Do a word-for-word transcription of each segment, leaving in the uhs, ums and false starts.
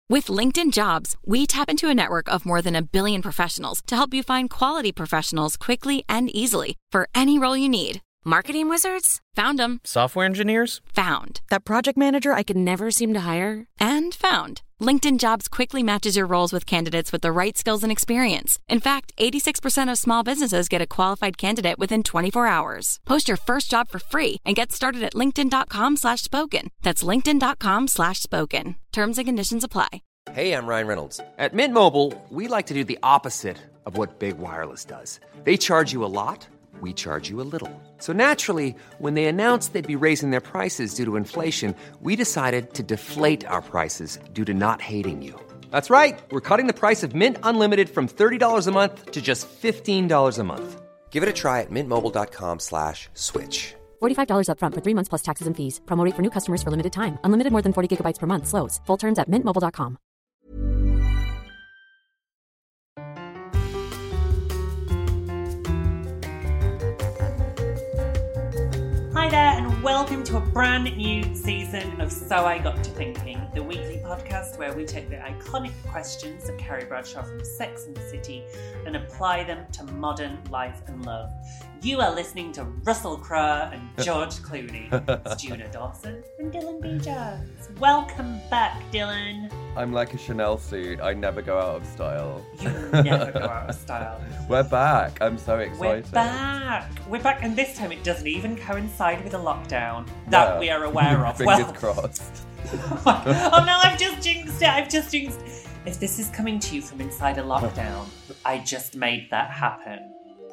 With LinkedIn Jobs, we tap into a network of more than a billion professionals to help you find quality professionals quickly and easily for any role you need. Marketing wizards? Found them. Software engineers? Found. That project manager I could never seem to hire? And found. LinkedIn Jobs quickly matches your roles with candidates with the right skills and experience. In fact, eighty-six percent of small businesses get a qualified candidate within twenty-four hours. Post your first job for free and get started at linkedin.com slash spoken. That's linkedin.com slash spoken. Terms and conditions apply. Hey, I'm Ryan Reynolds. At Mint Mobile, we like to do the opposite of what Big Wireless does. They charge you a lot. We charge you a little. So naturally, when they announced they'd be raising their prices due to inflation, we decided to deflate our prices due to not hating you. That's right. We're cutting the price of Mint Unlimited from thirty dollars a month to just fifteen dollars a month. Give it a try at mintmobile.com slash switch. forty-five dollars up front for three months plus taxes and fees. Promo rate for new customers for limited time. Unlimited more than forty gigabytes per month. Slows full terms at mint mobile dot com. Hi there, and welcome to a brand new season of So I Got to Thinking, the weekly podcast where we take the iconic questions of Carrie Bradshaw from Sex and the City and apply them to modern life and love. You are listening to Russell Crowe and George Clooney, Stuna Dawson and Dylan B. Jones. Welcome back, Dylan. I'm like a Chanel suit. I never go out of style. You never go out of style. We're back. I'm so excited. We're back. We're back, and this time it doesn't even coincide with a lockdown that No. we are aware of. Fingers well, crossed. oh no, I've just jinxed it. I've just jinxed it. If this is coming to you from inside a lockdown, I just made that happen.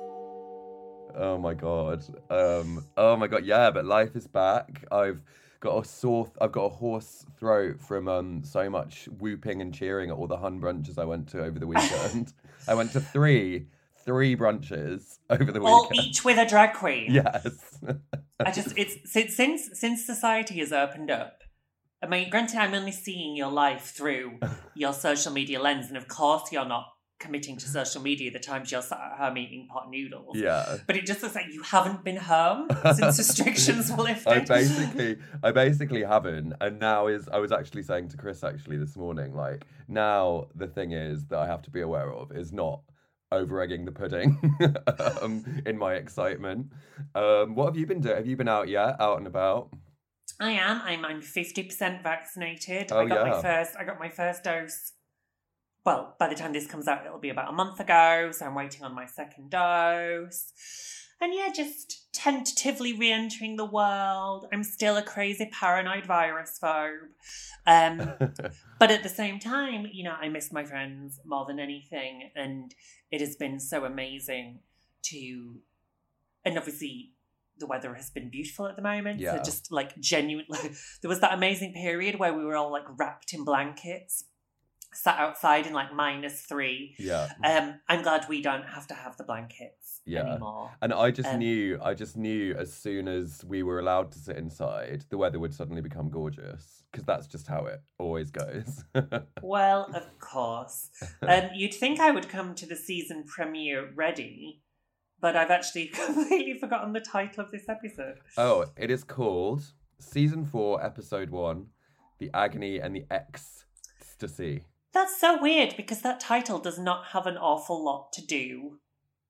Oh my god. Um. Oh my god. Yeah, but life is back. I've got a sore. I've got a hoarse throat from um so much whooping and cheering at all the hun brunches I went to over the weekend. I went to three, three brunches over the All weekend. each with a drag queen. Yes. I just it's since since since society has opened up. I mean, granted, I'm only seeing your life through your social media lens, and of course, you're not committing to social media the times you're sat at home eating pot noodles. Yeah. But it just looks like you haven't been home since restrictions were lifted. I basically, I basically haven't, and now is. I was actually saying to Chris actually this morning, like now the thing is that I have to be aware of is not over egging the pudding um, in my excitement. Um, what have you been doing? Have you been out yet? Out and about? I am. I'm. I'm fifty percent vaccinated. Oh, I got yeah. my first. I got my first dose. Well, by the time this comes out, it'll be about a month ago. So I'm waiting on my second dose. And yeah, just tentatively re-entering the world. I'm still a crazy paranoid virus phobe. Um, but at the same time, you know, I miss my friends more than anything. And it has been so amazing to... And obviously, the weather has been beautiful at the moment. Yeah. So just like genuinely... There was that amazing period where we were all like wrapped in blankets, sat outside in like minus three. Yeah. Um, I'm glad we don't have to have the blankets Yeah. anymore. And I just Um, knew, I just knew as soon as we were allowed to sit inside, the weather would suddenly become gorgeous. Because that's just how it always goes. Well, of course. Um, you'd think I would come to the season premiere ready, but I've actually completely forgotten the title of this episode. Oh, it is called Season four, Episode one, The Agony and the Ecstasy. That's so weird because that title does not have an awful lot to do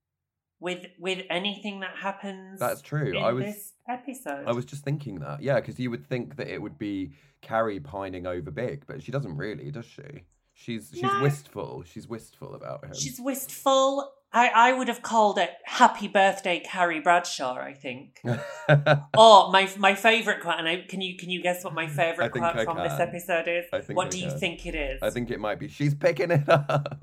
with with anything that happens. That's true. In I was this episode. I was just thinking that. Yeah, because you would think that it would be Carrie pining over Big, but she doesn't really, does she? She's she's No. wistful. She's wistful about him. She's wistful. I, I would have called it Happy Birthday Carrie Bradshaw, I think. Or my my favourite quote, and I, can you can you guess what my I favourite think quote I from this can. episode is? I think what I do you can. think it is? I think it might be she's picking it up.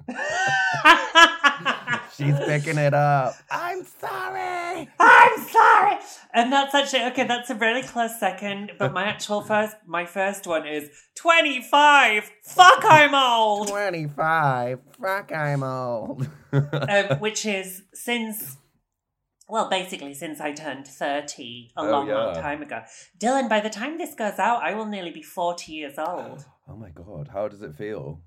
She's picking it up. I'm sorry. I'm sorry. And that's actually okay, that's a really close second, but my actual first my first one is twenty-five. Fuck, I'm old. twenty-five. Fuck, I'm old. um, which is since well, basically since I turned thirty a Oh, long, long yeah. time ago. Dylan, by the time this goes out, I will nearly be forty years old. Oh my god, how does it feel?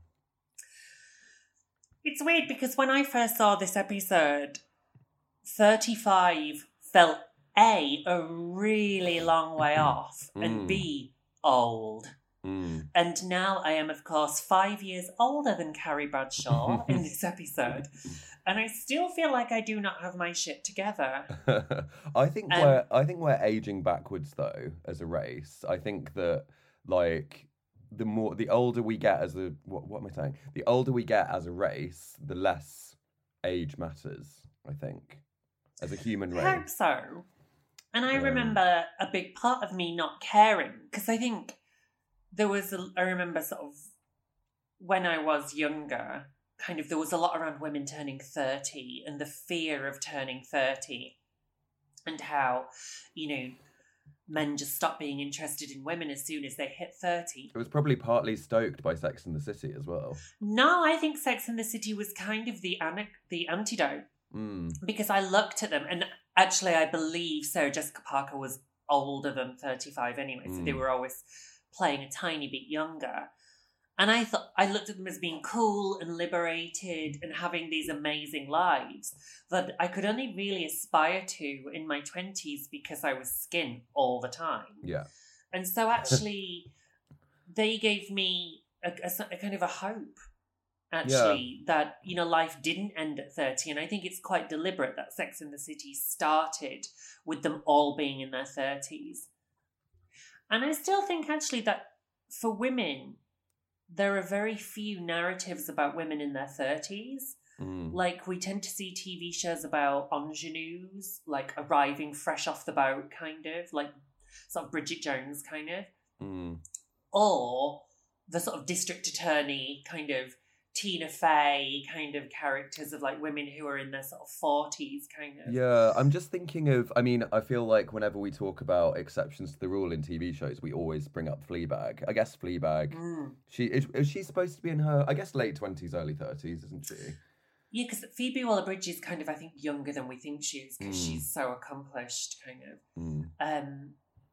It's weird because when I first saw this episode, thirty-five felt A, a really long way off, and Mm. B, old. Mm. And now I am, of course, five years older than Carrie Bradshaw in this episode. And I still feel like I do not have my shit together. I think Um, we're I think we're aging backwards though as a race. I think that like the more the older we get as a what what am I saying? The older we get as a race, the less age matters, I think. As a human I hope race. so. And I Um, remember a big part of me not caring, because I think there was, a, I remember sort of when I was younger, kind of there was a lot around women turning thirty and the fear of turning thirty and how, you know, men just stop being interested in women as soon as they hit thirty. It was probably partly stoked by Sex and the City as well. No, I think Sex and the City was kind of the an- the antidote. Mm. Because I looked at them, and actually I believe Sarah Jessica Parker was older than thirty-five anyway, so they Mm. were always playing a tiny bit younger. And I thought I looked at them as being cool and liberated and having these amazing lives that I could only really aspire to in my twenties because I was skin all the time. Yeah. And so actually they gave me a, a, a kind of a hope, actually, that, you know, life didn't end at thirty. And I think it's quite deliberate that Sex and the City started with them all being in their thirties. And I still think, actually, that for women, there are very few narratives about women in their thirties. Mm. Like, we tend to see T V shows about ingenues, like arriving fresh off the boat, kind of, like sort of Bridget Jones, kind of. Mm. Or the sort of district attorney, kind of Tina Fey kind of characters of like women who are in their sort of forties, kind of. Yeah, I'm just thinking of, I mean, I feel like whenever we talk about exceptions to the rule in T V shows, we always bring up Fleabag. I guess Fleabag, Mm. she is, is she supposed to be in her, I guess, late twenties, early thirties, isn't she? Yeah, because Phoebe Waller-Bridge is kind of, I think, younger than we think she is because Mm. she's so accomplished, kind of. Mm. Um,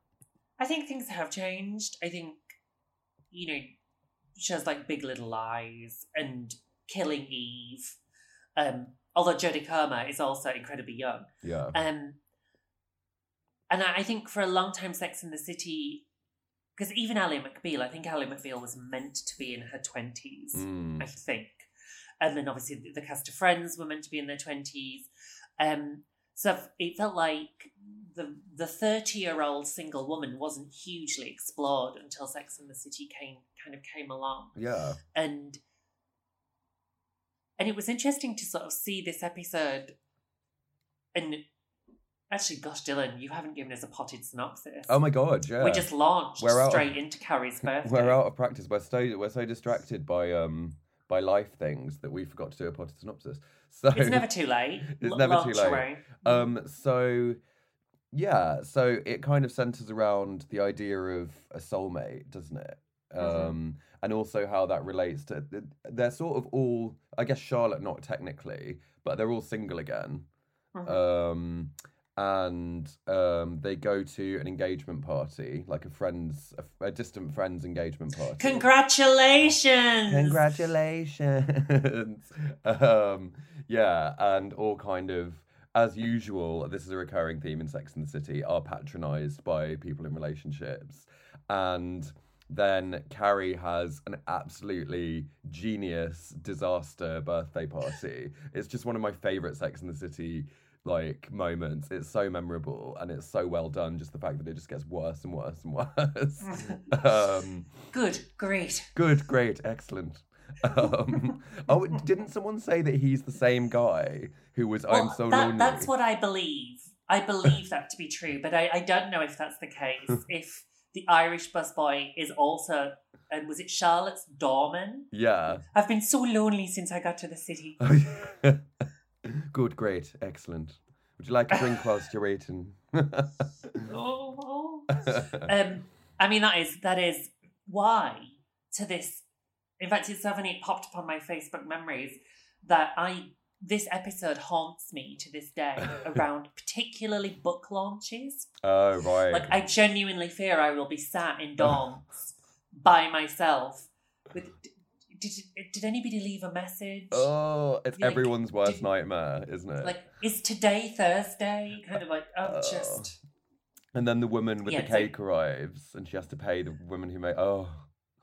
I think things have changed. I think, you know, shows like Big Little Lies and Killing Eve, um, although Jodie Comer is also incredibly young. Yeah. Um, and I I think for a long time, Sex and the City, because even Ally McBeal, I think Ally McBeal was meant to be in her twenties, Mm. I think. And then obviously the, the cast of Friends were meant to be in their twenties. Um, so it felt like the the thirty-year-old single woman wasn't hugely explored until Sex and the City came kind of came along. Yeah. And and it was interesting to sort of see this episode. And actually, gosh, Dylan, you haven't given us a potted synopsis. Oh my God, yeah. We just launched We're out straight of- into Carrie's birthday. We're out of practice. We're so, we're so distracted by um by life things that we forgot to do a potted synopsis. So It's never too late. It's L- never launch too late. away. Um, so yeah, so it kind of centers around the idea of a soulmate, doesn't it? Mhm. Um, and also how that relates to they're sort of all, I guess Charlotte not technically, but they're all single again. Mhm. Um, and um, they go to an engagement party, like a friend's, a, a distant friend's engagement party. Congratulations! Congratulations. um, yeah, and all kind of, as usual, this is a recurring theme in Sex and the City, are patronised by people in relationships. And then Carrie has an absolutely genius disaster birthday party. It's just one of my favourite Sex and the City like moments. It's so memorable and it's so well done, just the fact that it just gets worse and worse and worse. um, Good, great. Good, great, excellent. Um, oh, didn't someone say that he's the same guy who was I'm Well, so that, lonely? That's what I believe. I believe that to be true, but I, I don't know if that's the case. If the Irish busboy is also, um, was it Charlotte's doorman? Yeah. I've been so lonely since I got to the city. Good, great, excellent. Would you like a drink whilst you're waiting? oh, oh. Um, I mean, that is that is why to this. In fact, it's so funny. It popped upon my Facebook memories that I this episode haunts me to this day around particularly book launches. Oh right. Like, I genuinely fear I will be sat in dorms by myself. With did did anybody leave a message? Oh, it's Like, everyone's worst did- nightmare, isn't it? Like, is today Thursday? Kind of like, oh, Oh. just. And then the woman with Yeah, the so- cake arrives, and she has to pay the woman who made. Oh,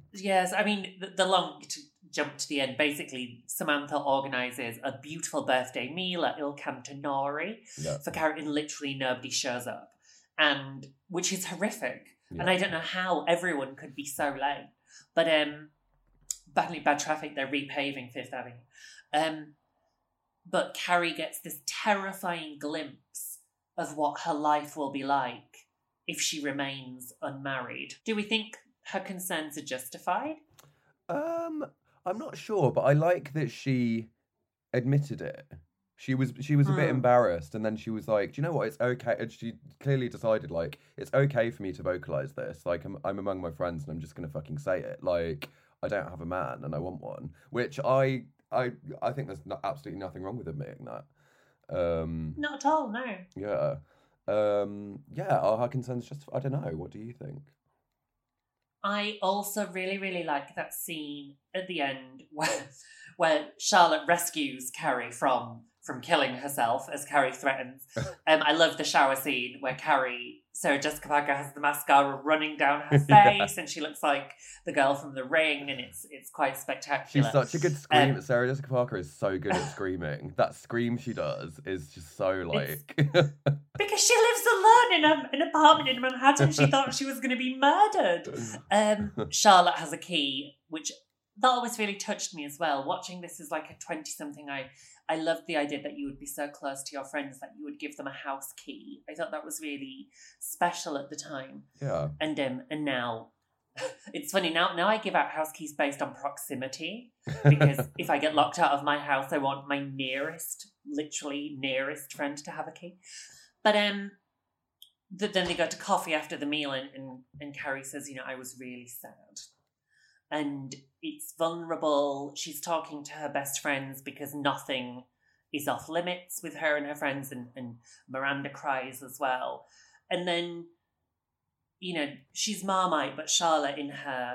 Yes, I mean, the, the long to jump to the end, basically, Samantha organises a beautiful birthday meal at Il Cantonori Yeah. for Carrie, and literally nobody shows up, and which is horrific. Yeah. And I don't know how everyone could be so late. But um, badly bad traffic, they're repaving Fifth Avenue. Um, but Carrie gets this terrifying glimpse of what her life will be like if she remains unmarried. Do we think her concerns are justified? Um, I'm not sure, but I like that she admitted it. She was she was a bit Hmm. embarrassed, and then she was like, "Do you know what? It's okay." And she clearly decided, like, it's okay for me to vocalize this. Like, I'm I'm among my friends, and I'm just gonna fucking say it. Like, I don't have a man, and I want one. Which I I I think there's not, absolutely nothing wrong with admitting that. Um, Not at all, no. yeah, um, yeah. Are her concerns just? I don't know. What do you think? I also really, really like that scene at the end where, where Charlotte rescues Carrie from from killing herself, as Carrie threatens. Um, I love the shower scene where Carrie, Sarah Jessica Parker, has the mascara running down her face, and she looks like the girl from The Ring, and it's it's quite spectacular. She's such a good scream. Um, Sarah Jessica Parker is so good at screaming. That scream she does is just so like. Because she lives alone in a, an apartment in Manhattan. She thought she was going to be murdered. Um, Charlotte has a key, which that always really touched me as well. Watching this as like a twenty-something, I, I loved the idea that you would be so close to your friends that you would give them a house key. I thought that was really special at the time. Yeah. And um, and now, it's funny, now, now I give out house keys based on proximity. Because if I get locked out of my house, I want my nearest, literally nearest friend to have a key. But um, the, then they go to coffee after the meal, and, and, and Carrie says, you know, I was really sad. And it's vulnerable. She's talking to her best friends because nothing is off limits with her and her friends, and, and Miranda cries as well. And then, you know, she's Marmite, but Charlotte, in her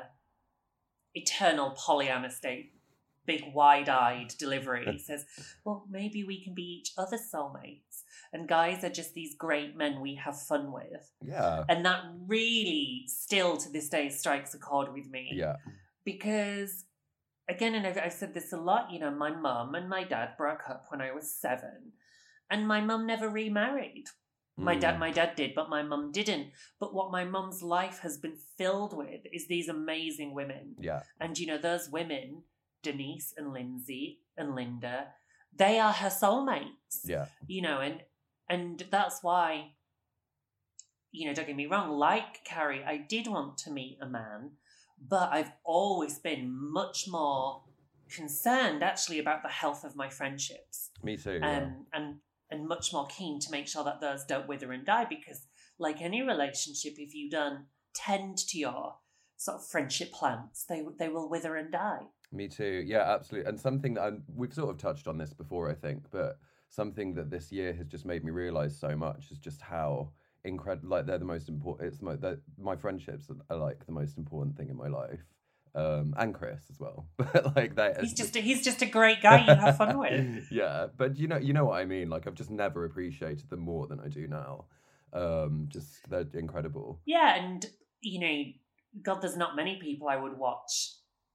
eternal Pollyanna state, big wide-eyed delivery, says, well, maybe we can be each other's soulmates. And guys are just these great men we have fun with. Yeah. And that really still to this day strikes a chord with me. Yeah. Because, again, and I've, I've said this a lot, you know, my mum and my dad broke up when I was seven. And my mum never remarried. My dad, my dad did, but my mum didn't. But what my mum's life has been filled with is these amazing women. Yeah. And, you know, those women, Denise and Lindsay and Linda, they are her soulmates. Yeah. You know, and and that's why, you know, don't get me wrong, like Carrie, I did want to meet a man, but I've always been much more concerned, actually, about the health of my friendships. Me too. Um, Yeah. and and much more keen to make sure that those don't wither and die, because, like any relationship, if you don't tend to your sort of friendship plants, they they will wither and die. Me too. Yeah, absolutely. And something that I'm, we've sort of touched on this before, I think, but something that this year has just made me realize so much is just how incredible, like they're the most important, it's my, my friendships are like the most important thing in my life. Um, and Chris as well, but like that. He's just a, he's just a great guy you have fun with. Yeah, but you know, you know what I mean. Like I've just never appreciated them more than I do now. Um, just they're incredible. Yeah, and you know, God, there's not many people I would watch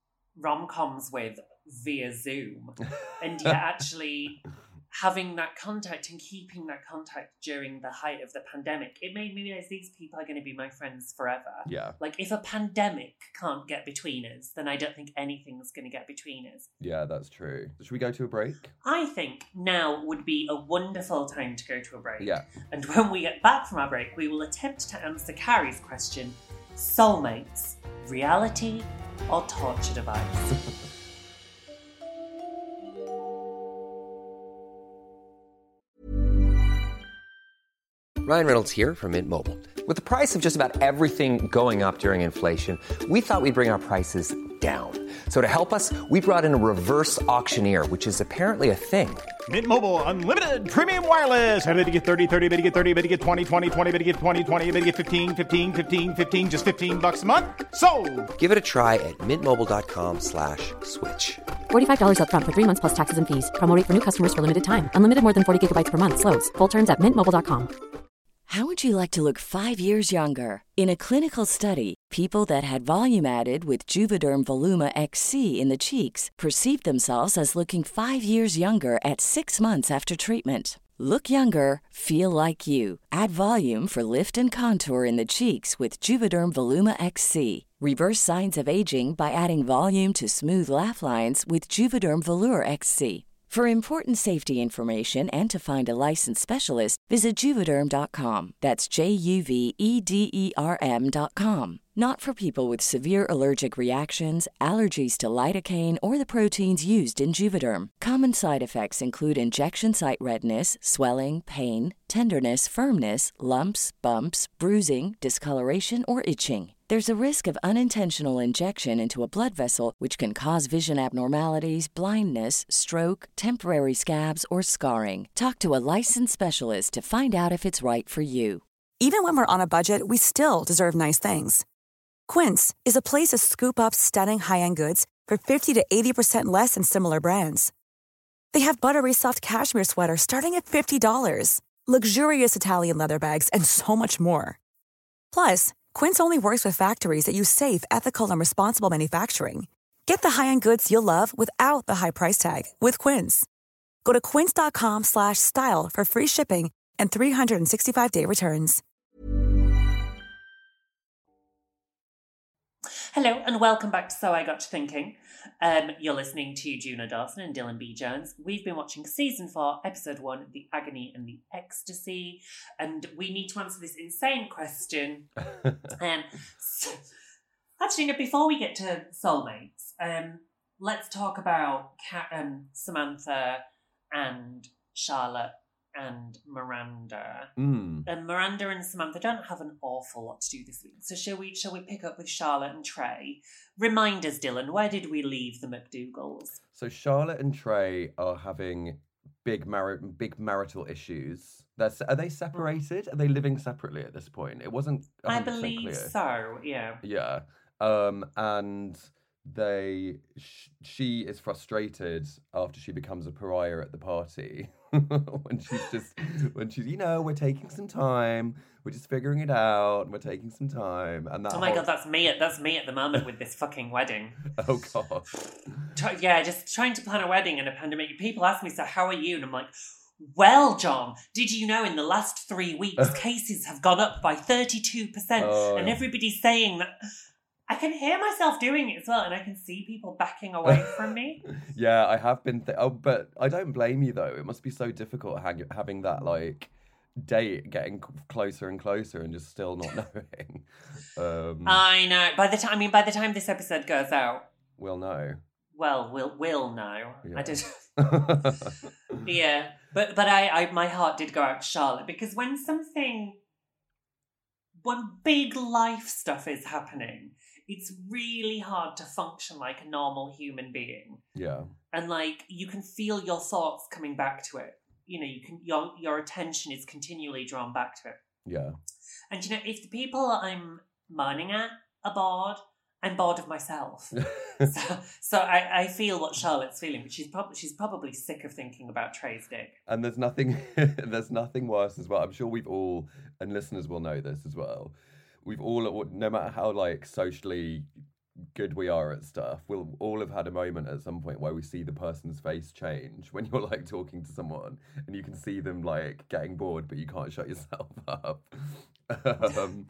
rom-coms with via Zoom, and yet actually having that contact and keeping that contact during the height of the pandemic, it made me realize these people are going to be my friends forever. Yeah. Like, if a pandemic can't get between us, then I don't think anything's going to get between us. Yeah, that's true. Should we go to a break? I think now would be a wonderful time to go to a break. Yeah. And when we get back from our break, we will attempt to answer Carrie's question: soulmates, reality or torture device? Ryan Reynolds here from Mint Mobile. With the price of just about everything going up during inflation, we thought we'd bring our prices down. So to help us, we brought in a reverse auctioneer, which is apparently a thing. Mint Mobile Unlimited Premium Wireless. How to get thirty, thirty, how to get thirty, how to get twenty, twenty, twenty, how to get twenty, twenty, how to get fifteen, fifteen, fifteen, fifteen, just fifteen bucks a month? Sold! Give it a try at mintmobile.com slash switch. forty-five dollars up front for three months plus taxes and fees. Promo rate for new customers for limited time. Unlimited more than forty gigabytes per month slows. Full terms at mint mobile dot com. How would you like to look five years younger? In a clinical study, people that had volume added with Juvederm Voluma X C in the cheeks perceived themselves as looking five years younger at six months after treatment. Look younger, feel like you. Add volume for lift and contour in the cheeks with Juvederm Voluma X C. Reverse signs of aging by adding volume to smooth laugh lines with Juvederm Volure X C. For important safety information and to find a licensed specialist, visit Juvederm dot com. That's J U V E D E R M dot com. Not for people with severe allergic reactions, allergies to lidocaine, or the proteins used in Juvederm. Common side effects include injection site redness, swelling, pain, tenderness, firmness, lumps, bumps, bruising, discoloration, or itching. There's a risk of unintentional injection into a blood vessel, which can cause vision abnormalities, blindness, stroke, temporary scabs, or scarring. Talk to a licensed specialist to find out if it's right for you. Even when we're on a budget, we still deserve nice things. Quince is a place to scoop up stunning high-end goods for fifty to eighty percent less than similar brands. They have buttery soft cashmere sweaters starting at fifty dollars, luxurious Italian leather bags, and so much more. Plus, Quince only works with factories that use safe, ethical, and responsible manufacturing. Get the high-end goods you'll love without the high price tag with Quince. Go to quince dot com slash style for free shipping and three sixty-five day returns. Hello and welcome back to So I Got to Thinking. Um, you're listening to Juno Dawson and Dylan B. Jones. We've been watching season four, episode one, The Agony and the Ecstasy, and we need to answer this insane question. um, so, actually, no, before we get to soulmates, um, let's talk about Kat, um, Samantha and Charlotte and Miranda. Mm. And Miranda and Samantha don't have an awful lot to do this week. So shall we shall we pick up with Charlotte and Trey? Remind us, Dylan, where did we leave the McDougalls? So Charlotte and Trey are having big mar- big marital issues. They're, are they separated? Are they living separately at this point? It wasn't one hundred percent I believe clear. so, yeah. Yeah. Um, and they sh- she is frustrated after she becomes a pariah at the party. when she's just when she's you know we're taking some time, we're just figuring it out, we're taking some time, and that oh my whole... god that's me at that's me at the moment with this fucking wedding. Oh god. Yeah, just trying to plan a wedding in a pandemic. People ask me, so how are you? And I'm like, well, John, did you know in the last three weeks cases have gone up by thirty-two percent oh, and yeah. everybody's saying that. I can hear myself doing it as well, and I can see people backing away from me. Yeah, I have been. Th- oh, but I don't blame you though. It must be so difficult hang- having that like date getting c- closer and closer, and just still not knowing. Um, I know. By the time, I mean, by the time this episode goes out, we'll know. Well, we'll we'll know. Yeah. I did. yeah, but but I, I my heart did go out to Charlotte, because when something, when big life stuff is happening, it's really hard to function like a normal human being. Yeah. And like you can feel your thoughts coming back to it. You know, you can your your attention is continually drawn back to it. Yeah. And you know, if the people I'm moaning at are bored, I'm bored of myself. so so I, I feel what Charlotte's feeling, but she's probably she's probably sick of thinking about Trey's dick. And there's nothing there's nothing worse as well. I'm sure we've all, and listeners will know this as well. We've all, no matter how like socially good we are at stuff, we'll all have had a moment at some point where we see the person's face change when you're like talking to someone and you can see them like getting bored, but you can't shut yourself up. um,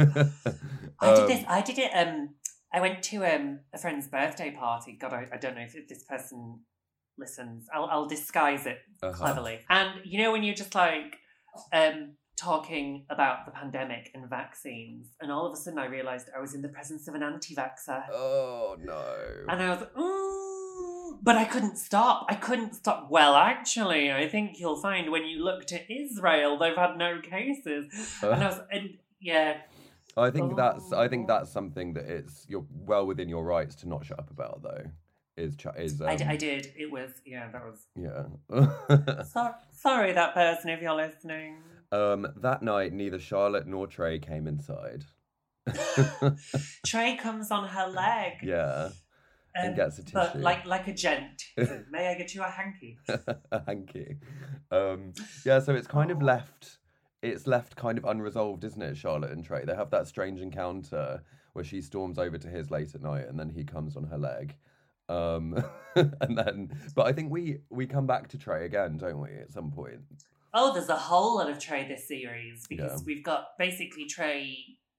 I did this. I did it. Um, I went to um a friend's birthday party. God, I, I don't know if, if this person listens. I'll I'll disguise it uh-huh. cleverly. And you know when you're just like um. talking about the pandemic and vaccines, and all of a sudden I realised I was in the presence of an anti-vaxxer. Oh no. And I was like, ooh, but I couldn't stop. I couldn't stop. Well, actually, I think you'll find when you look to Israel, they've had no cases. Uh, and I was, and yeah. I think oh. that's I think that's something that it's you're well within your rights to not shut up about though. Is is um, I, d- I did. It was yeah. That was yeah. so, sorry, that person, if you're listening. Um, that night, neither Charlotte nor Trey came inside. Trey comes on her leg. Yeah. And um, gets a tissue. But like like a gent. May I get you a hanky? A hanky. Um, yeah, so it's kind oh. of left it's left kind of unresolved, isn't it, Charlotte and Trey? They have that strange encounter where she storms over to his late at night and then he comes on her leg. Um, and then, but I think we, we come back to Trey again, don't we, at some point? Oh, there's a whole lot of Trey this series because Yeah. we've got basically Trey.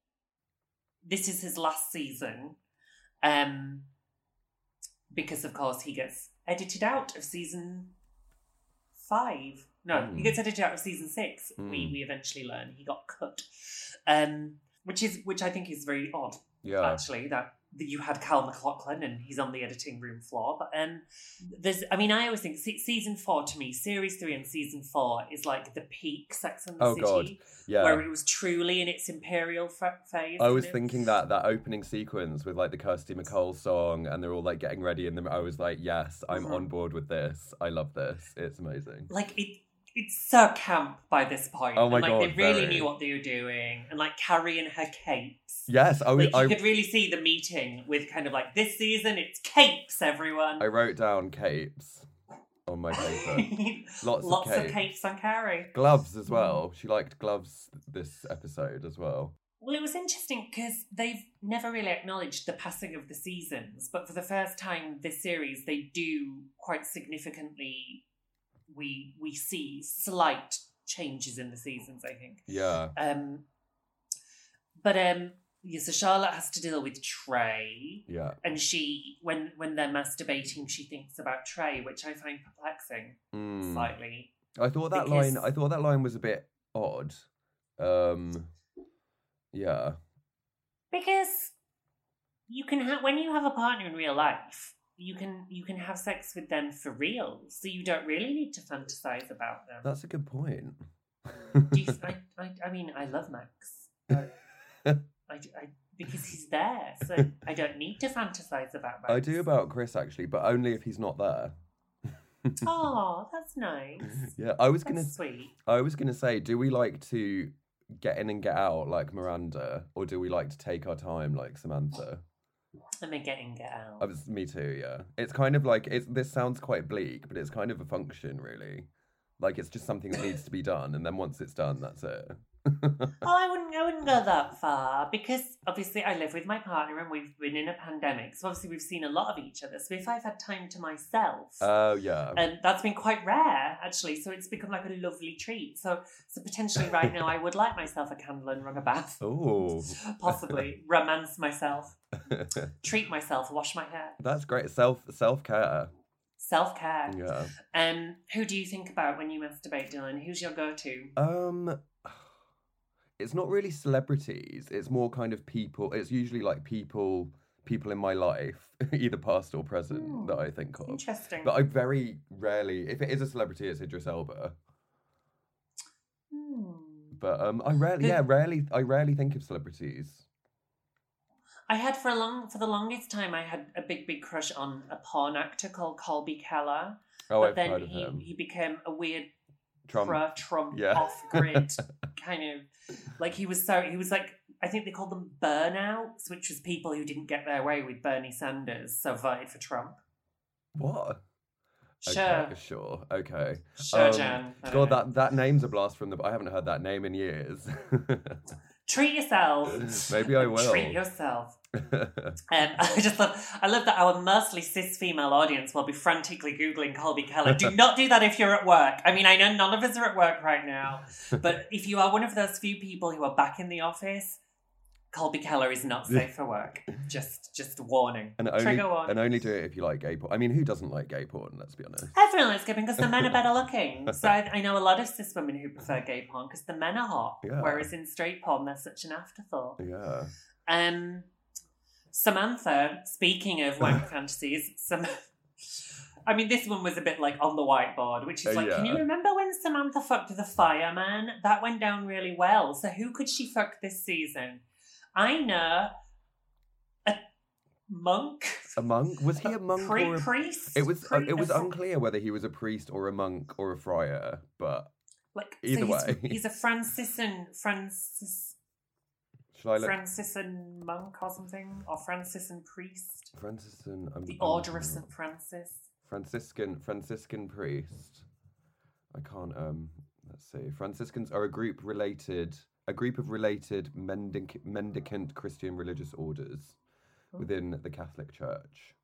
This is his last season, um, because of course he gets edited out of season five. No, Mm. he gets edited out of season six. Mm. We we eventually learn he got cut, um, which is which I think is very odd. Yeah. Actually, that, that you had Cal McLaughlin and he's on the editing room floor. But um, there's, I mean, I always think se- season four to me, series three and season four is like the peak Sex and the Oh, City, God. Yeah. where it was truly in its imperial f- phase. I was kind of. thinking that that opening sequence with like the Kirsty MacColl song and they're all like getting ready and then I was like, yes, I'm Mhm. on board with this. I love this. It's amazing. Like it, it's so camp by this point. Oh my and, like, God, they really very. knew what they were doing, and like Carrie and her capes. Yes, I was. Like you I, could really see the meeting with kind of like this season. It's capes, everyone. I wrote down capes on my paper. Lots, Lots of of capes. capes on Carrie. Gloves as well. She liked gloves this episode as well. Well, it was interesting because they've never really acknowledged the passing of the seasons, but for the first time this series, they do quite significantly. We we see slight changes in the seasons, I think. Yeah. Um, but um, yeah, so Charlotte has to deal with Trey, Yeah. and she when when they're masturbating, she thinks about Trey, which I find perplexing Mm. slightly. I thought that Because- line. I thought that line was a bit odd. Um. Yeah. Because you can have when you have a partner in real life, you can you can have sex with them for real, so you don't really need to fantasize about them. That's a good point. Do you, I, I, I mean, I love Max, but I, I, because he's there, so I don't need to fantasize about Max. I do about Chris actually, but only if he's not there. Oh, that's nice. Yeah, I was gonna. That's sweet. I was gonna say, do we like to get in and get out like Miranda, or do we like to take our time like Samantha? Let me get in, get out. I was, me too. Yeah, it's kind of like it's. This sounds quite bleak, but it's kind of a function, really. Like it's just something that needs to be done, and then once it's done, that's it. Oh, I wouldn't. I wouldn't go that far because obviously I live with my partner and we've been in a pandemic, so obviously we've seen a lot of each other. So if I've had time to myself, Oh yeah. and that's been quite rare actually. So it's become like a lovely treat. So, so potentially right now I would like myself a candle and run a bath, Oh. possibly romance myself, treat myself, wash my hair, That's great. Self self care. self care. Yeah. Um, who do you think about when you masturbate, Dylan? Who's your go-to? Um, it's not really celebrities. It's more kind of people. It's usually like people, people in my life, either past or present, Hmm. that I think of. Interesting. But I very rarely, if it is a celebrity, it's Idris Elba. Hmm. But um, I rarely, The- yeah, rarely, I rarely think of celebrities. I had for a long, for the longest time, I had a big, big crush on a porn actor called Colby Keller. Oh, but I've then heard of he, him. he became a weird Trump. Trump Yeah. off-grid kind of, like he was so, he was like, I think they called them burnouts, which was people who didn't get their way with Bernie Sanders, so voted for Trump. What? Sure. Okay, sure. Okay. Sure, Um, Jan. I don't God, know. that, that name's a blast from the... I haven't heard that name in years. Treat yourself. Maybe I will. Treat yourself. Um, I just love, I love that our mostly cis female audience will be frantically Googling Colby Keller. Do not do that if you're at work. I mean, I know none of us are at work right now, but if you are one of those few people who are back in the office, Colby Keller is not safe for work. Just, just warning. And only, Trigger warning. and only do it if you like gay porn. I mean, who doesn't like gay porn? Let's be honest. Everyone likes gay porn because the men are better looking. So I, I know a lot of cis women who prefer gay porn because the men are hot, Yeah. whereas in straight porn they're such an afterthought. Yeah. Um, Samantha, speaking of wank fantasies, some. I mean, this one was a bit like on the whiteboard, which is Uh, like, can you yeah. remember when Samantha fucked the fireman? That went down really well. So who could she fuck this season? I know a monk, A monk? Was he a monk Pri- or a... priest. It was uh, Pri- it was a- unclear whether he was a priest or a monk or a friar, but like either so he's, way. he's a Franciscan Francis shall I look? Franciscan monk or something, or Franciscan priest. Franciscan. I'm, The I'm Order of looking Saint up. Francis. Franciscan Franciscan priest. I can't. Um. Let's see. Franciscans are a group related, a group of related mendic- mendicant Christian religious orders within the Catholic Church.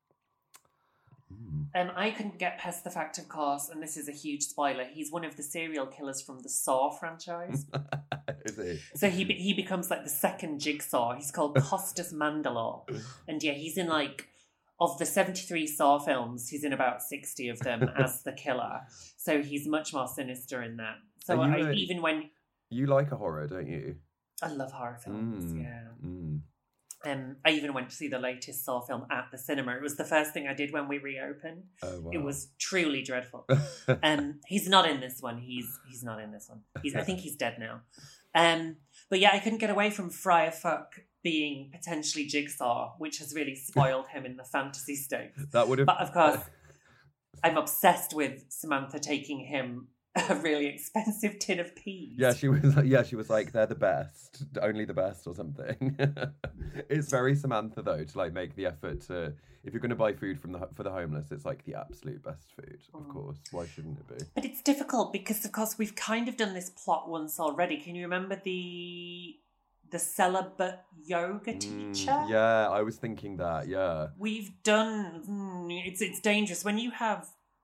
Mm. Um, I couldn't get past the fact, of course, and this is a huge spoiler, he's one of the serial killers from the Saw franchise. Is he? So he be- he becomes like the second Jigsaw. He's called Costas Mandalore. And yeah, he's in like, of the seventy-three Saw films, he's in about sixty of them as the killer. So he's much more sinister in that. So Are you I, a- even when... You like a horror, don't you? I love horror films, Mm, yeah. Mm. Um, I even went to see the latest Saw film at the cinema. It was the first thing I did when we reopened. Oh, wow. It was truly dreadful. um, he's not in this one. He's he's not in this one. He's, I think he's dead now. Um, but yeah, I couldn't get away from Friar Fuck being potentially Jigsaw, which has really spoiled him in the fantasy stakes. That would have. But of course, I'm obsessed with Samantha taking him a really expensive tin of peas. Yeah, she was. Yeah, she was like, they're the best, only the best, or something. It's very Samantha though to like make the effort to. If you're going to buy food from the for the homeless, it's like the absolute best food, of course. Why shouldn't it be? But it's difficult because, of course, we've kind of done this plot once already. Can you remember the the celibate yoga teacher? Mm, yeah, I was thinking that. Yeah, We've done. mm, It's it's dangerous when you have.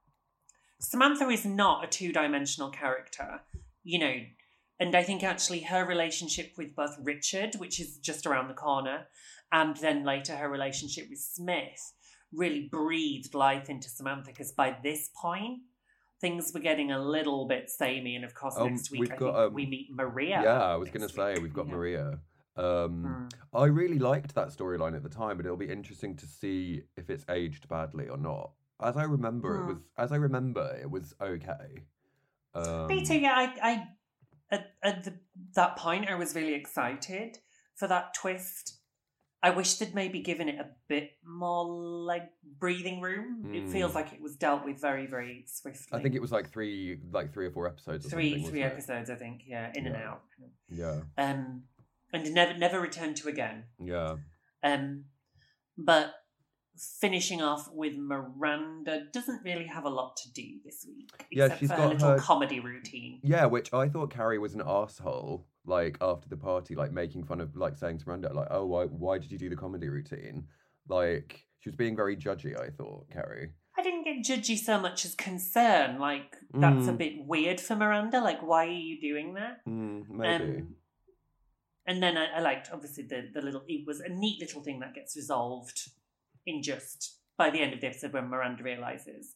Samantha is not a two-dimensional character, you know, and I think actually her relationship with both Richard, which is just around the corner, and then later her relationship with Smith really breathed life into Samantha, because by this point, things were getting a little bit samey, and of course Um, next week we've I got, think um, we meet Maria. yeah. I was next going to say week. we've got Yeah. Maria. Um, Mm. I really liked that storyline at the time, but it'll be interesting to see if it's aged badly or not. As I remember, Mm. it was. As I remember, it was okay. Um, Me too, yeah. I, I at, at the, that point, I was really excited for that twist. I wish they'd maybe given it a bit more like breathing room. It Mm. feels like it was dealt with very, very swiftly. I think it was like three, like three or four episodes. Or three, something, three wasn't it? episodes. I think, yeah, in and Yeah. out. Yeah, Um, and never, never returned to again. yeah. Um, but finishing off with Miranda doesn't really have a lot to do this week, Yeah, except she's for her got little her- comedy routine. Yeah, which I thought Carrie was an asshole. Like after the party, like making fun of, like saying to Miranda, like, "Oh, why, why did you do the comedy routine?" Like she was being very judgy. I thought Carrie. I didn't get judgy so much as concern. Like, that's a Mm. bit weird for Miranda. Like, why are you doing that? Mm, maybe. Um, and then I, I liked, obviously, the, the little, it was a neat little thing that gets resolved in just, by the end of the episode when Miranda realises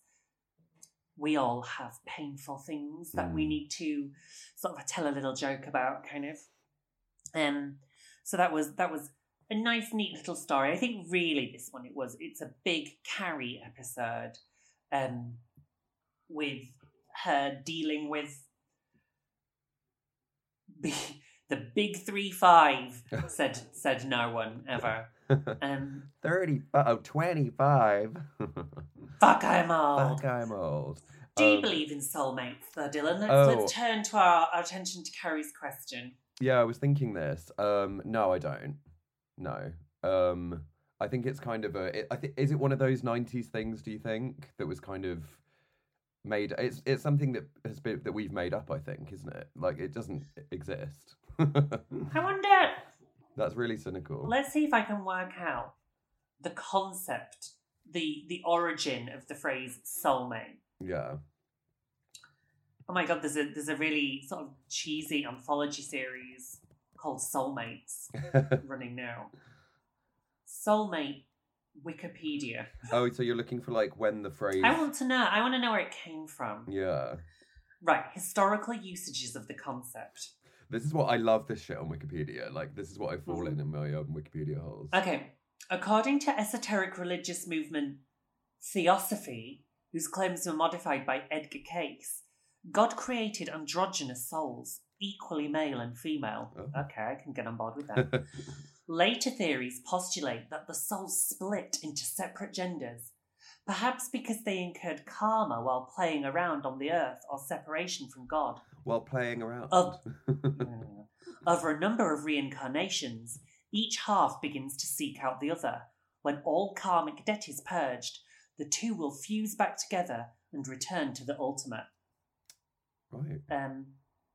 we all have painful things that we Mm. need to sort of tell a little joke about, kind of. Um, so that was, that was a nice, neat little story. I think really this one, it was, it's a big Carrie episode, um, with her dealing with the, the big three five, said said no one ever. Um, Thirty. Oh, twenty-five. fuck, I'm old. Fuck, I'm old. Do you Um, believe in soulmates, though, Dylan? Let's, oh. let's turn to our, our attention to Carrie's question. Yeah, I was thinking this. Um, no, I don't. No. Um, I think it's kind of a. It, I think is it one of those nineties things? Do you think that was kind of made? It's it's something that has been that we've made up. I think, isn't it? Like it doesn't exist. I wonder, That's really cynical. let's see if I can work out the concept, the the origin of the phrase soulmate. Yeah. Oh my god, there's a there's a really sort of cheesy anthology series called Soulmates running now. Soulmate Wikipedia. Oh, so you're looking for like when the phrase? I want to know. I want to know where it came from. Yeah. Right, historical usages of the concept. This is what I love. This shit on Wikipedia. Like this is what I fall in in my um, Wikipedia holes. Okay, according to esoteric religious movement Theosophy, whose claims were modified by Edgar Cayce, God created androgynous souls, equally male and female. Oh. Okay, I can get on board with that. Later theories postulate that the souls split into separate genders, perhaps because they incurred karma while playing around on the earth or separation from God. While playing around. Of- Over a number of reincarnations, each half begins to seek out the other. When all karmic debt is purged, the two will fuse back together and return to the ultimate. Right. Um,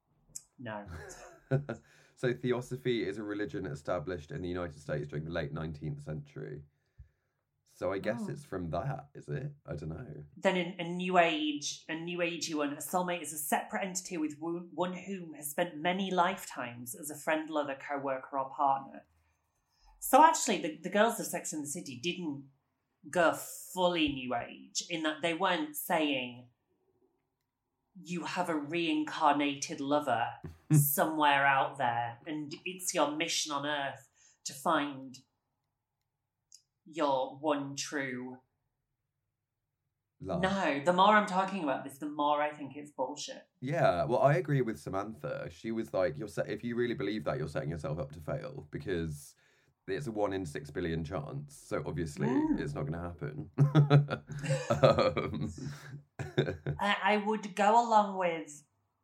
no. So Theosophy is a religion established in the United States during the late nineteenth century. So I guess Oh. it's from that, is it? I don't know. Then in a new age, a new agey one, a soulmate is a separate entity with wo- one whom has spent many lifetimes as a friend, lover, co-worker or partner. So actually, the, the girls of Sex and the City didn't go fully new age in that they weren't saying you have a reincarnated lover somewhere out there and it's your mission on earth to find your one true Love. No, the more I'm talking about this, the more I think it's bullshit. Yeah, well, I agree with Samantha. She was like, "You're set. If you really believe that, you're setting yourself up to fail because it's a one in six billion chance. So obviously, Mm. it's not going to happen." um, I, I would go along with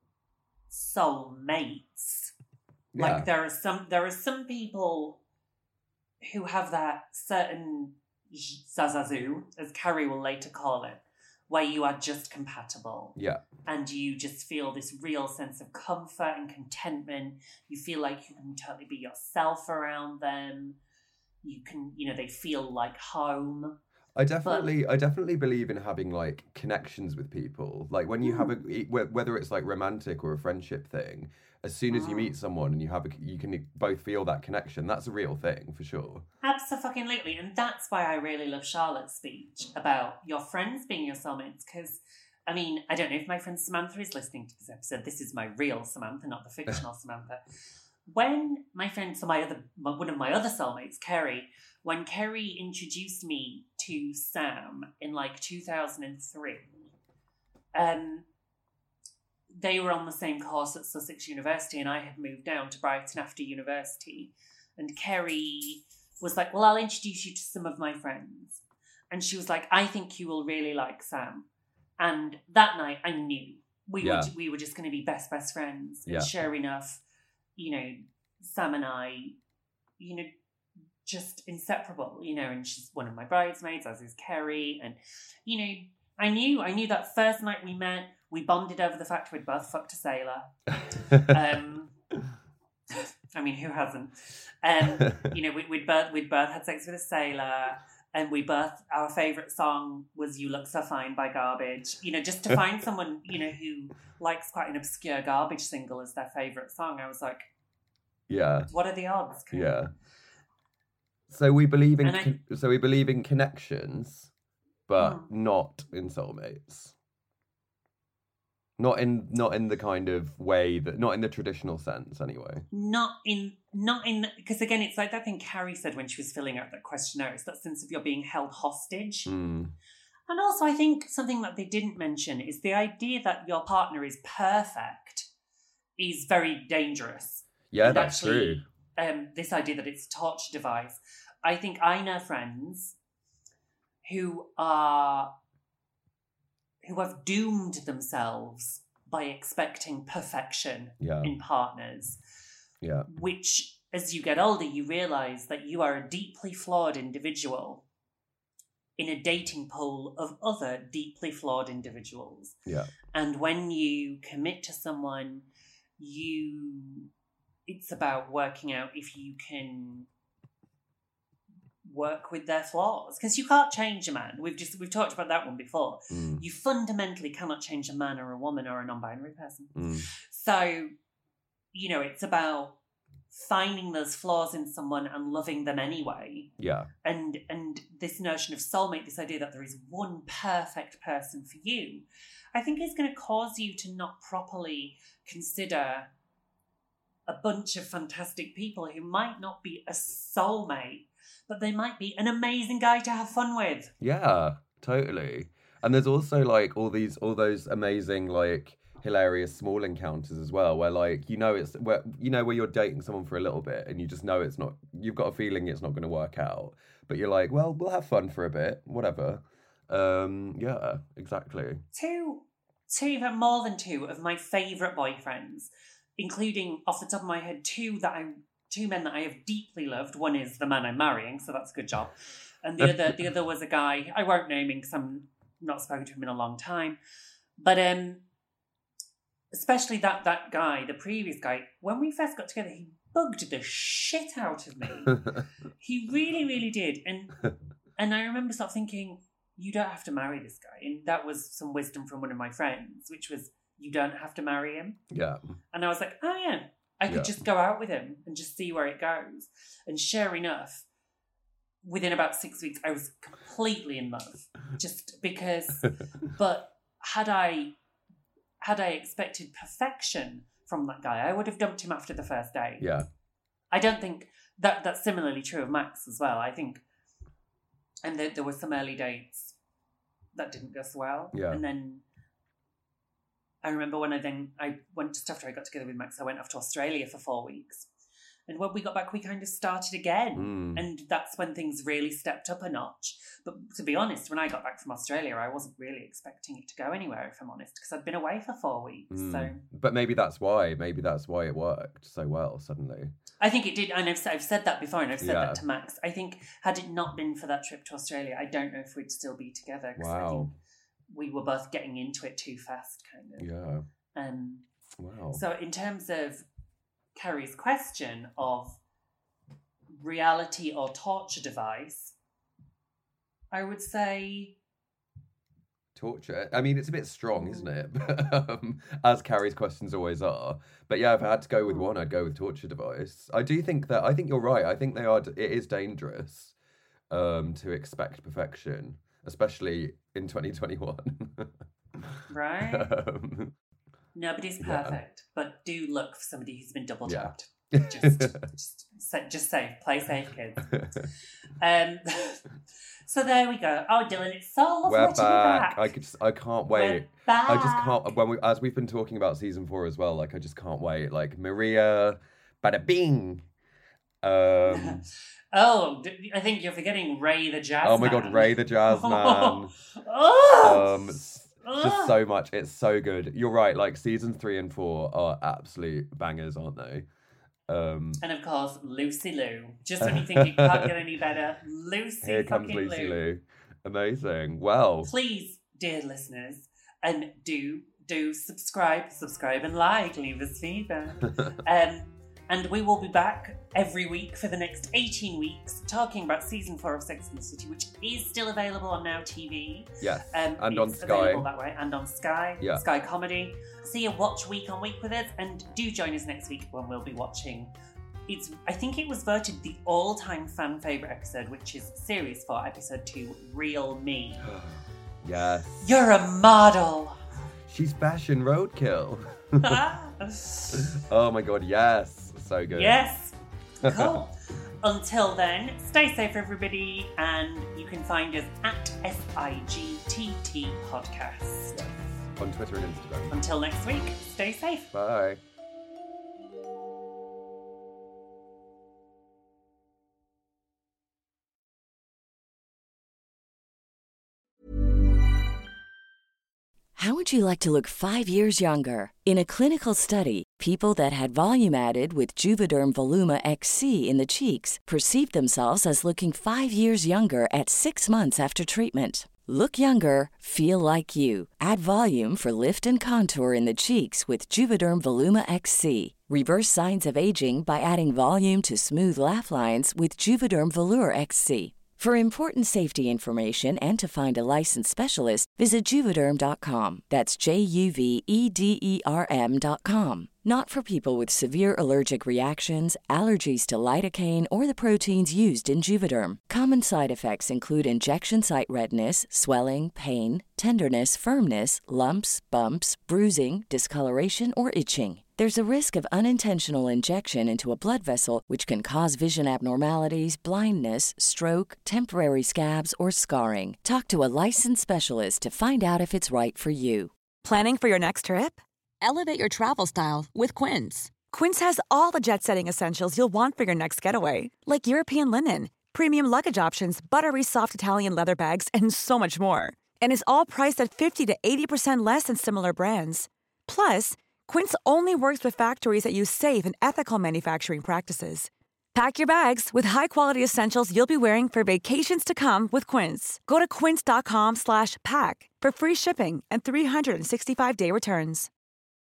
soulmates. yeah, Like there are some, there are some people who have that certain zazazu, as Carrie will later call it, where you are just compatible. yeah, And you just feel this real sense of comfort and contentment. You feel like you can totally be yourself around them. You can, you know, they feel like home. I definitely, I definitely believe in having like connections with people. Like when you have a, wh- whether it's like romantic or a friendship thing, as soon as you meet someone and you have a, you can both feel that connection. That's a real thing for sure. Absolutely. And that's why I really love Charlotte's speech about your friends being your soulmates. Because, I mean, I don't know if my friend Samantha is listening to this episode. This is my real Samantha, not the fictional Samantha. When my friend, so my other, my, one of my other soulmates, Kerry, when Kerry introduced me to Sam in like two thousand three, um, they were on the same course at Sussex University and I had moved down to Brighton after university. And Kerry was like, well, I'll introduce you to some of my friends. And she was like, I think you will really like Sam. And that night I knew we, Yeah. were, we were just going to be best, best friends. And Yeah. sure enough, you know, Sam and I, you know, just inseparable, you know, and she's one of my bridesmaids, as is Kerry. And, you know, I knew, I knew that first night we met, we bonded over the fact we'd both fucked a sailor. Um, I mean, who hasn't? Um, you know, we, we'd both we'd both had sex with a sailor, and we both our favourite song was "You Look So Fine" by Garbage. You know, just to find someone you know who likes quite an obscure Garbage single as their favourite song, I was like, Yeah, what are the odds? Can- yeah. So we believe in, And I- con- so we believe in connections, but Mm. not in soulmates. Not in, not in the kind of way that, not in the traditional sense, anyway. Not in, not in, because again, it's like that thing Carrie said when she was filling out that questionnaire. It's that sense of you're being held hostage. Mm. And also, I think something that they didn't mention is the idea that your partner is perfect is very dangerous. Yeah, And that's true. actually, Um, this idea that it's a torture device. I think I know friends who are who have doomed themselves by expecting perfection Yeah, in partners. yeah, Which, as you get older, you realise that you are a deeply flawed individual in a dating pool of other deeply flawed individuals. yeah, And when you commit to someone, you it's about working out if you can work with their flaws. Because you can't change a man. We've just we've talked about that one before. mm, You fundamentally cannot change a man or a woman or a non-binary person. mm, So, you know, it's about finding those flaws in someone and loving them anyway. yeah, And and this notion of soulmate, this idea that there is one perfect person for you, I think is going to cause you to not properly consider a bunch of fantastic people who might not be a soulmate, but they might be an amazing guy to have fun with. yeah, totally. And there's also like all these, all those amazing, like hilarious small encounters as well, where like you know it's where you know where you're dating someone for a little bit and you just know it's not. You've got a feeling it's not going to work out, but you're like, well, we'll have fun for a bit, whatever. Um, yeah, exactly. Two, two, even more than two of my favourite boyfriends, including off the top of my head, two that I, two men that I have deeply loved. One is the man I'm marrying, so that's a good job, and the other, the other was a guy I won't name him because I'm not spoken to him in a long time, but um, especially that that guy, the previous guy, when we first got together, he bugged the shit out of me. He really, really did. And and I remember sort of thinking, you don't have to marry this guy. And that was some wisdom from one of my friends, which was, you don't have to marry him. Yeah. And I was like, oh yeah, I could Yeah. just go out with him and just see where it goes. And sure enough, within about six weeks, I was completely in love. Just because, but had I, had I expected perfection from that guy, I would have dumped him after the first day. Yeah. I don't think that that's similarly true of Max as well. I think, and there, there were some early dates that didn't go so well. Yeah. And then I remember when I then, I went just after I got together with Max, I went off to Australia for four weeks. And when we got back, we kind of started again. Mm. And that's when things really stepped up a notch. But to be honest, when I got back from Australia, I wasn't really expecting it to go anywhere, if I'm honest, because I'd been away for four weeks. Mm. So But maybe that's why. Maybe that's why it worked so well suddenly. I think it did. And I've, said- I've said that before, and I've said Yeah. that to Max. I think had it not been for that trip to Australia, I don't know if we'd still be together. 'Cause I think Wow. we were both getting into it too fast, kind of. Yeah. Um, Wow. So in terms of Kerry's question of reality or torture device, I would say Torture. I mean, it's a bit strong, isn't it? um, as Carrie's questions always are. But yeah, if I had to go with one, I'd go with torture device. I do think that, I think you're right. I think they are, it is dangerous um, to expect perfection, especially in twenty twenty-one. right. um, Nobody's yeah. perfect, but do look for somebody who's been double Yeah. tapped. Just, just, sa- just safe. Play safe, kids. Um, so there we go. Oh, Dylan, it's so lovely We're to be back. back. I could, just, I can't wait. We're back. I just can't. When we, as we've been talking about season four as well, like I just can't wait. Like Maria, bada bing. Um, Oh, d- I think you're forgetting Ray the Jazz oh my Man. god, Ray the Jazz Man. Oh! um, s- just so much. It's so good. You're right. Like season three and four are absolute bangers, aren't they? Um, And of course, Lucy Lou. Just when you think it can't get any better, Lucy here comes fucking Lucy Lou. Lou. Amazing. Well, Please, dear listeners, and do do subscribe, subscribe and like, leave us feedback. um, and we will be back every week for the next eighteen weeks talking about season four of Sex and the City, which is still available on Now T V. yes, Um, and on it's Sky. available that way, and on Sky, Yeah. Sky Comedy. So you watch week on week with us, and do join us next week when we'll be watching. It's I think it was voted the all-time fan favorite episode, which is series four, episode two, Real Me. Yes. You're a model. She's fashion roadkill. Oh my god, yes. So good. Yes. Cool. Until then, stay safe, everybody, and you can find us at S I G T T Podcast. Yes. On Twitter and Instagram. Until next week, stay safe. Bye. How would you like to look five years younger? In a clinical study, people that had volume added with Juvederm Voluma X C in the cheeks perceived themselves as looking five years younger at six months after treatment. Look younger, feel like you. Add volume for lift and contour in the cheeks with Juvederm Voluma X C. Reverse signs of aging by adding volume to smooth laugh lines with Juvederm Volure X C. For important safety information and to find a licensed specialist, visit Juvederm dot com. That's J U V E D E R M dot com. Not for people with severe allergic reactions, allergies to lidocaine, or the proteins used in Juvederm. Common side effects include injection site redness, swelling, pain, tenderness, firmness, lumps, bumps, bruising, discoloration, or itching. There's a risk of unintentional injection into a blood vessel, which can cause vision abnormalities, blindness, stroke, temporary scabs, or scarring. Talk to a licensed specialist to find out if it's right for you. Planning for your next trip? Elevate your travel style with Quince. Quince has all the jet-setting essentials you'll want for your next getaway, like European linen, premium luggage options, buttery soft Italian leather bags, and so much more. And is all priced at fifty to eighty percent less than similar brands. Plus, Quince only works with factories that use safe and ethical manufacturing practices. Pack your bags with high-quality essentials you'll be wearing for vacations to come with Quince. Go to quince dot com slash pack for free shipping and three sixty-five day returns.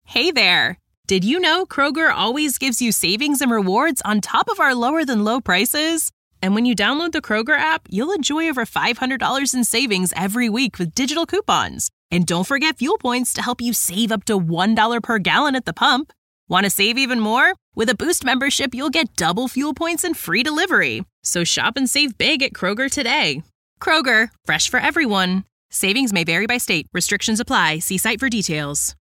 Hey there! Did you know Kroger always gives you savings and rewards on top of our lower-than-low prices? And when you download the Kroger app, you'll enjoy over five hundred dollars in savings every week with digital coupons. And don't forget fuel points to help you save up to one dollar per gallon at the pump. Want to save even more? With a Boost membership, you'll get double fuel points and free delivery. So shop and save big at Kroger today. Kroger, fresh for everyone. Savings may vary by state. Restrictions apply. See site for details.